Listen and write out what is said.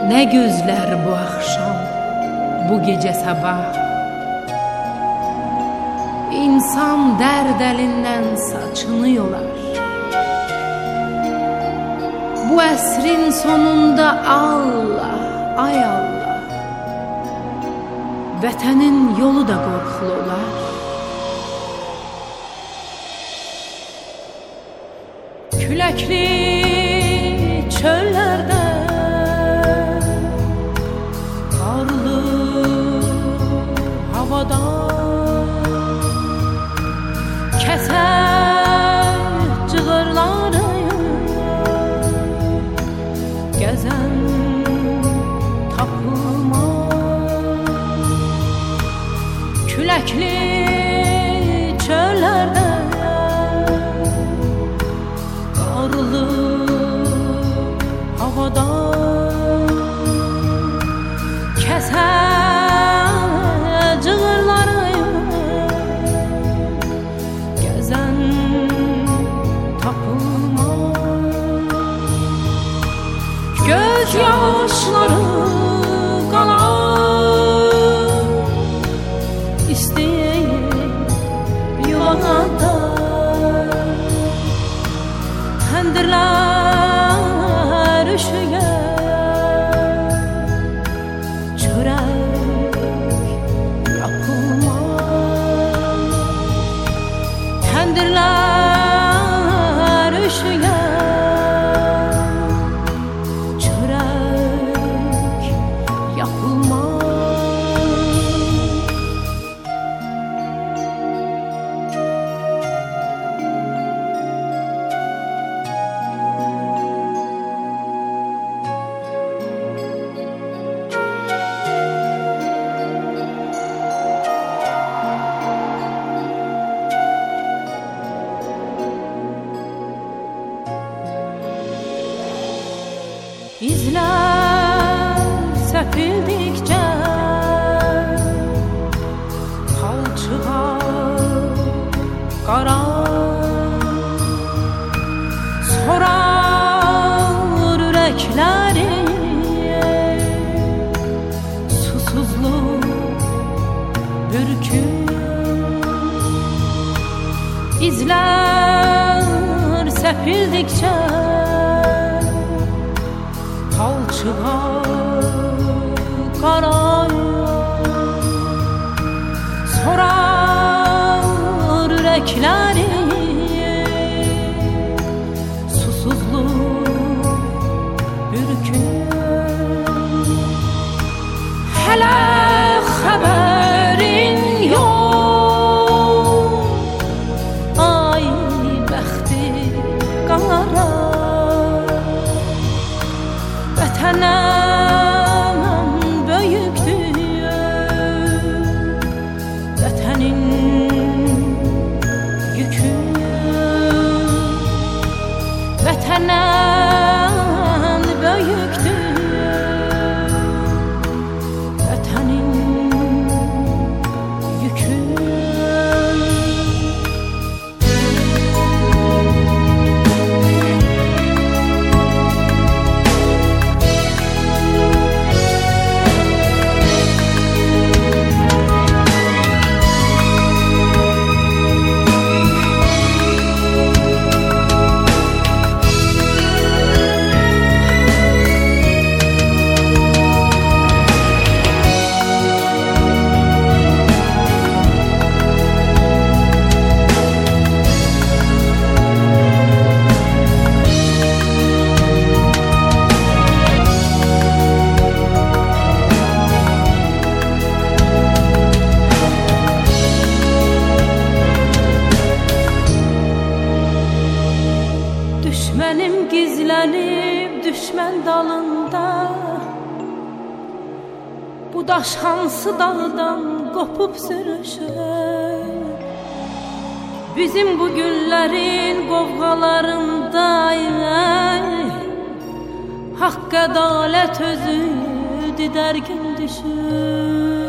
Ne gözler bu akşam, bu gece sabah. İnsan derd elinden saçınıyorlar. Bu əsrin sonunda Allah, ay Allah, vətənin yolu da qorxulu olar. Küləkli çöllərdə, qarlı havada, kəsər cığırları gəzən tapılmaz. Küləkli çöllərdə, qarlı havada, kəsər cığırları gəzən tapılmaz. Göz yaşları qalar, istəyir yuvada, təndirlər üşüyər, çörək yapılmaz. Təndirlər üşüyər, çörək yapılmaz. İzler səpildikcə palçığa qarar, sorar ürəkləri susuzluq bürkür. İzler səpildikcə palçığa qarayır, sorar ürəkləri susuzluq bürkür. Hələ xəbərin yox, ay bəxti qara, vətənəm böyükdür, vətənin yükü. Vətənəm böyükdür, vətənin yükü. Düşmənim gizlənib düşmən dalında, bu daş hansı dağdan qopub sürüşür. Bizim bu günlərin qovğalarında haqq ədalət özü didərgin düşür.